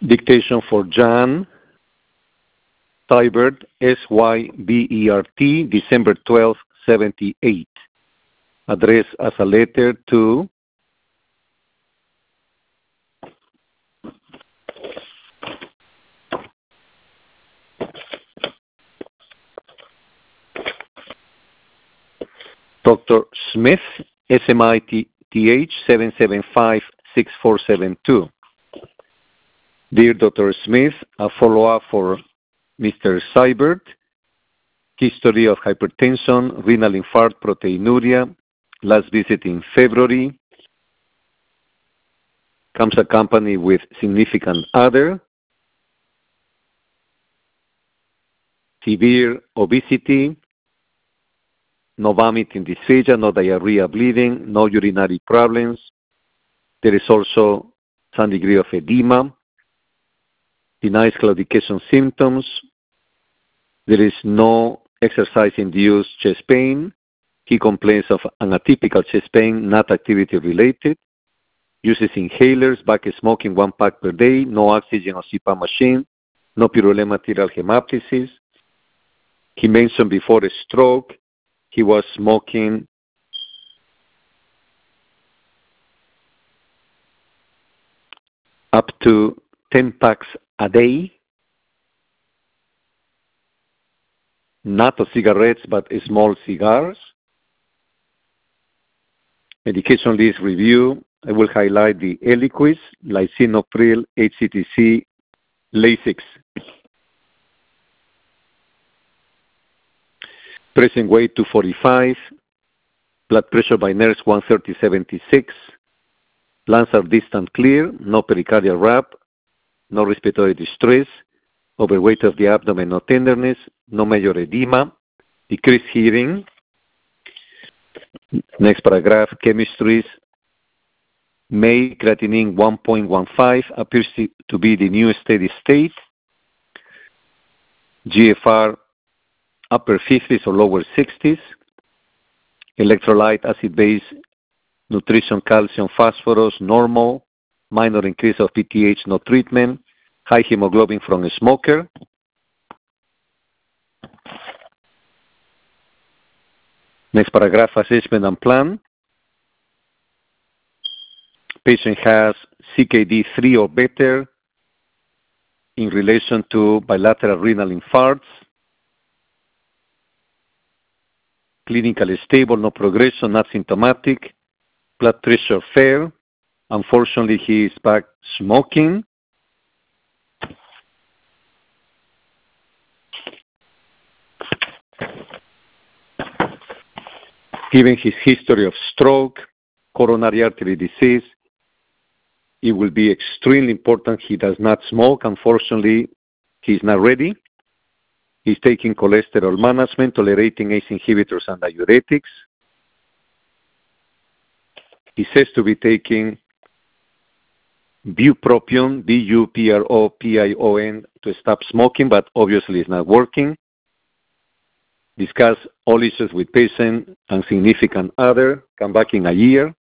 Dictation for Jan Sybert, S-Y-B-E-R-T, December 12, 78. Addressed as a letter to Dr. Smith, SMITH, 775-6472. Dear Dr. Smith, a follow-up for Mr. Sybert, history of hypertension, renal infarct, proteinuria, last visit in February, comes accompanied with significant other, severe obesity, no vomiting, dysphagia, no diarrhea, bleeding, no urinary problems. There is also some degree of edema, denies claudication symptoms. There is no exercise-induced chest pain. He complains of an atypical chest pain, not activity-related. Uses inhalers, back smoking 1 pack per day, no oxygen or CPAP machine, no pyrolema arterial hemoptysis. He mentioned before a stroke, he was smoking up to 10 packs a day, not of cigarettes, but small cigars. Medication list review. I will highlight the Eliquis, lisinopril, HCTC, Lasix. Present weight 245, blood pressure by nurse 130/76, lungs are distant clear, no pericardial rap, no respiratory distress, overweight of the abdomen, no tenderness, no major edema, decreased hearing. Next paragraph, chemistries. May creatinine 1.15 appears to be the new steady state. GFR upper 50s or lower 60s. Electrolyte, acid-base, nutrition, calcium, phosphorus, normal. Minor increase of PTH, no treatment. High hemoglobin from a smoker. Next paragraph, assessment and plan. Patient has CKD 3 or better in relation to bilateral renal infarcts. Clinically stable, no progression, not symptomatic. Blood pressure fair. Unfortunately, he is back smoking. Given his history of stroke, coronary artery disease, it will be extremely important he does not smoke. Unfortunately, he's not ready. He's taking cholesterol management, tolerating ACE inhibitors and diuretics. He says to be taking bupropion, B-U-P-R-O-P-I-O-N, to stop smoking, but obviously it's not working. Discuss all issues with patient and significant other. Come back in a year.